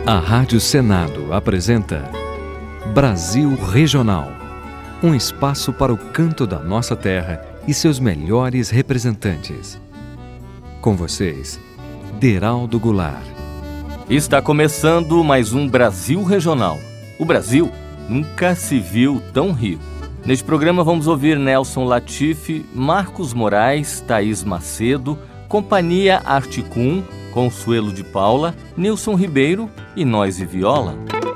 A Rádio Senado apresenta Brasil Regional, um espaço para o canto da nossa terra e seus melhores representantes. Com vocês, Deraldo Goulart. Está começando mais um Brasil Regional. O Brasil nunca se viu tão rico. Neste programa vamos ouvir Nelson Latifi, Marcos Moraes, Thaís Macedo, Companhia Articum, Consuelo de Paula, Nilson Ribeiro e Nós e Viola.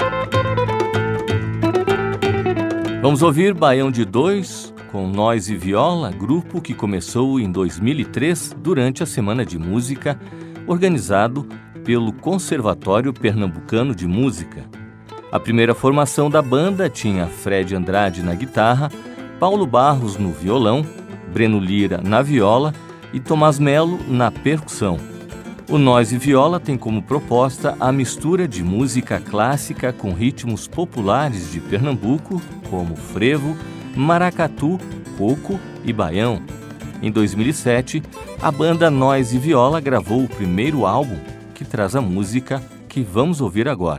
Vamos ouvir Baião de Dois com Nós e Viola, grupo que começou em 2003 durante a Semana de Música, organizado pelo Conservatório Pernambucano de Música. A primeira formação da banda tinha Fred Andrade na guitarra, Paulo Barros no violão, Breno Lira na viola e Tomás Melo na percussão. O Nós e Viola tem como proposta a mistura de música clássica com ritmos populares de Pernambuco, como frevo, maracatu, coco e baião. Em 2007, a banda Nós e Viola gravou o primeiro álbum, que traz a música que vamos ouvir agora.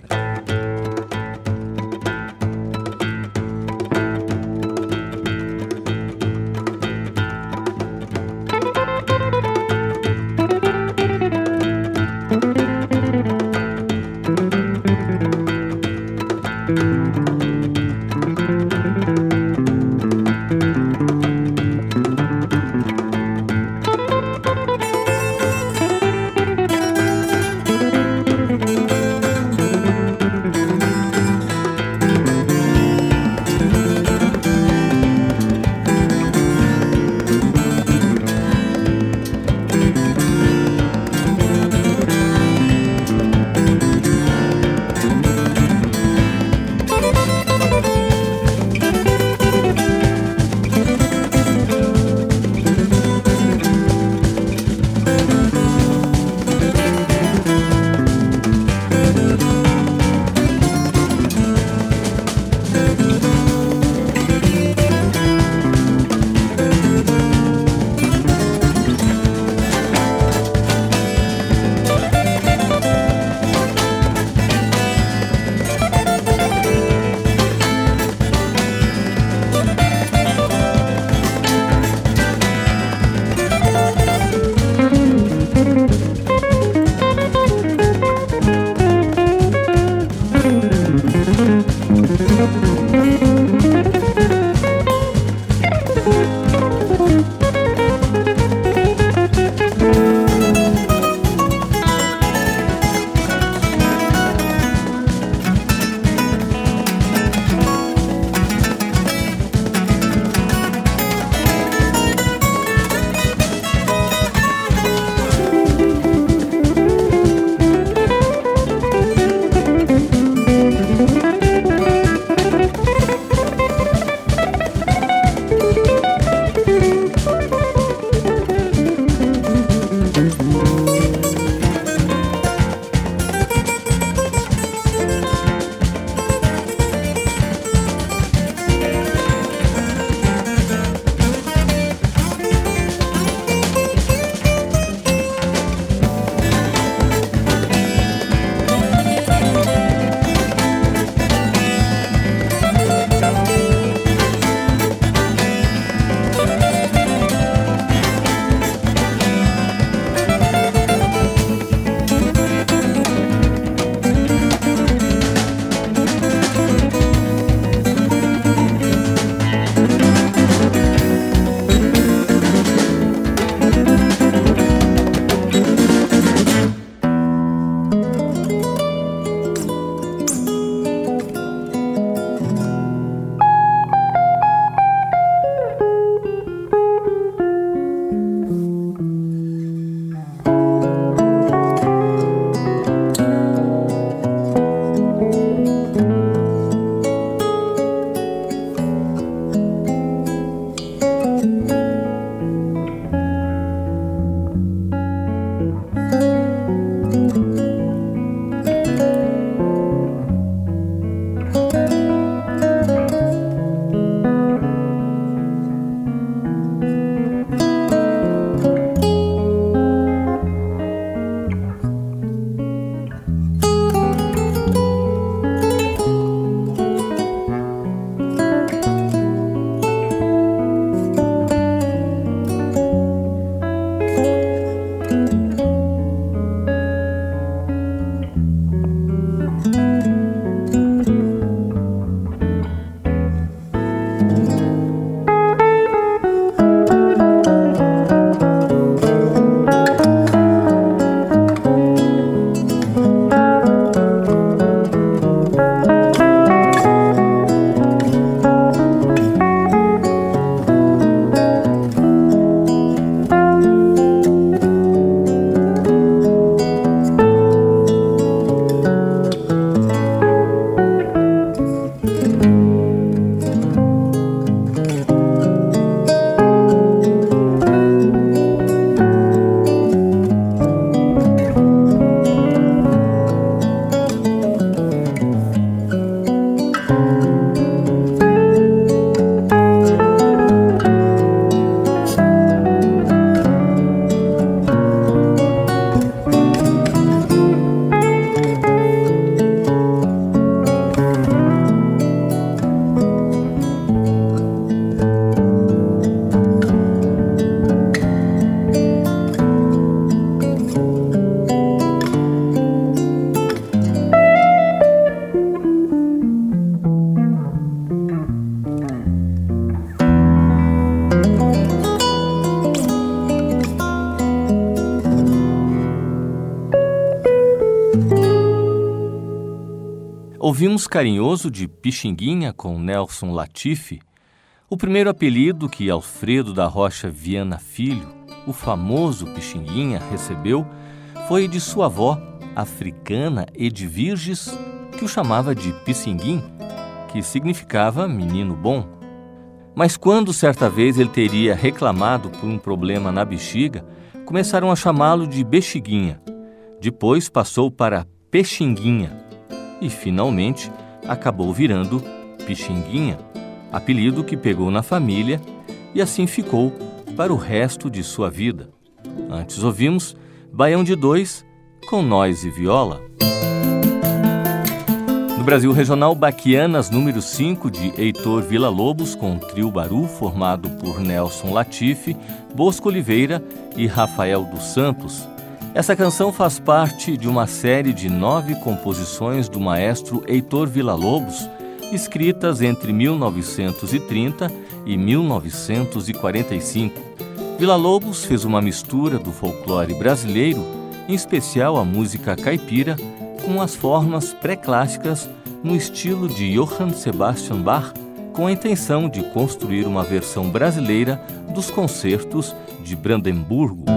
Ouvimos Carinhoso de Pixinguinha com Nelson Latifi, o primeiro apelido que Alfredo da Rocha Viana Filho, o famoso Pixinguinha, recebeu foi de sua avó, africana Edvirges, que o chamava de Pissinguim, que significava menino bom. Mas quando certa vez ele teria reclamado por um problema na bexiga, começaram a chamá-lo de Bexiguinha. Depois passou para Pexinguinha e, finalmente, acabou virando Pixinguinha, apelido que pegou na família e assim ficou para o resto de sua vida. Antes ouvimos Baião de Dois com Nós e Viola. No Brasil Regional, Baquianas número 5 de Heitor Villa-Lobos com Trio Baru, formado por Nelson Latifi, Bosco Oliveira e Rafael dos Santos. Essa canção faz parte de uma série de 9 composições do maestro Heitor Villa-Lobos, escritas entre 1930 e 1945. Villa-Lobos fez uma mistura do folclore brasileiro, em especial a música caipira, com as formas pré-clássicas no estilo de Johann Sebastian Bach, com a intenção de construir uma versão brasileira dos concertos de Brandemburgo.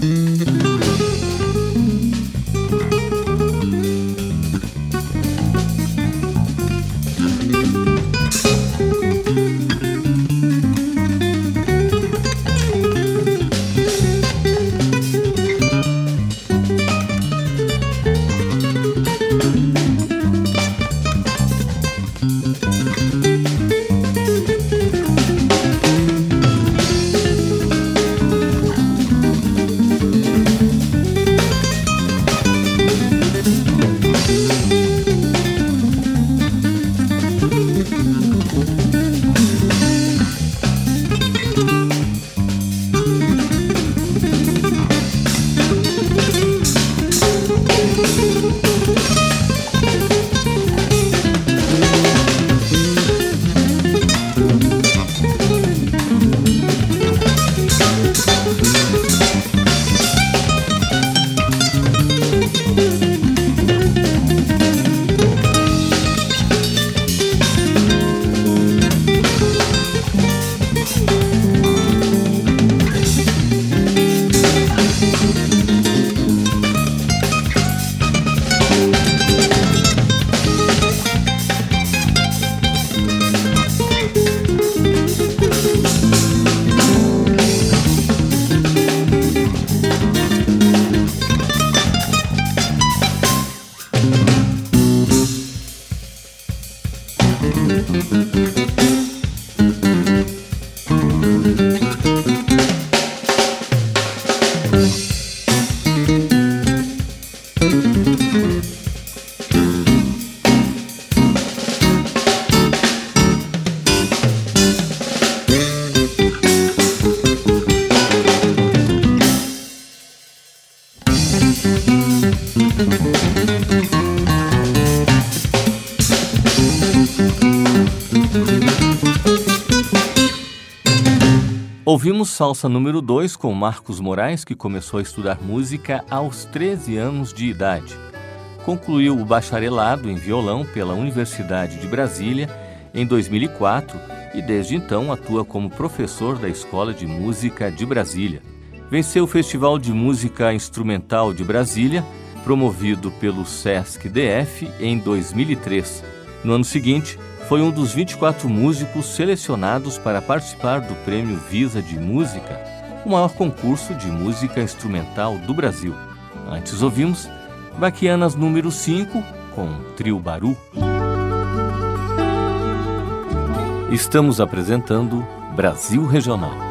Ouvimos Salsa número 2 com Marcos Moraes, que começou a estudar música aos 13 anos de idade. Concluiu o bacharelado em violão pela Universidade de Brasília em 2004 e desde então atua como professor da Escola de Música de Brasília. Venceu o Festival de Música Instrumental de Brasília, promovido pelo Sesc DF em 2003. No ano seguinte, foi um dos 24 músicos selecionados para participar do Prêmio Visa de Música, o maior concurso de música instrumental do Brasil. Antes ouvimos Baquianas número 5 com Trio Baru. Estamos apresentando Brasil Regional.